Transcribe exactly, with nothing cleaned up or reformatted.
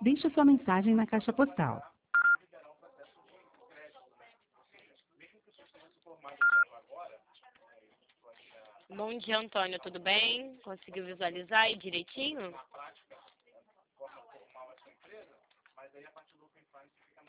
Deixe sua mensagem na caixa postal. Bom dia, Antônio, tudo bem? Conseguiu visualizar aí direitinho?